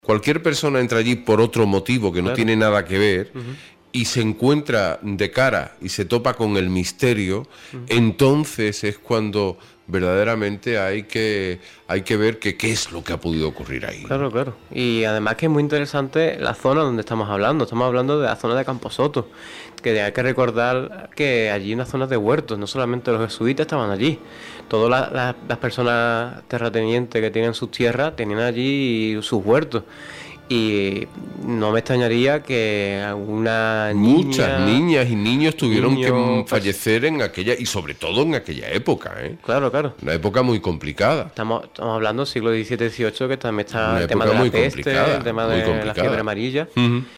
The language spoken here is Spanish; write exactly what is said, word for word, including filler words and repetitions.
Cualquier persona entra allí por otro motivo que no Claro. tiene nada que ver, Ujú. y se encuentra de cara y se topa con el misterio, uh-huh. entonces es cuando verdaderamente hay que hay que ver que qué es lo que ha podido ocurrir ahí. Claro, claro. Y además que es muy interesante la zona donde estamos hablando. Estamos hablando de la zona de Camposoto, que hay que recordar que allí hay una zona de huertos, no solamente los jesuitas estaban allí. Todas las, las, las personas terratenientes que tienen sus tierras tenían allí sus huertos. Y no me extrañaría que alguna muchas niña, niñas y niños tuvieron niño, que fallecer en aquella, y sobre todo en aquella época, ¿eh? Claro, claro. Una época muy complicada. Estamos, estamos hablando del siglo diecisiete dieciocho, que también está Una el tema de la muy peste, el tema muy de complicada. la fiebre amarilla. Uh-huh.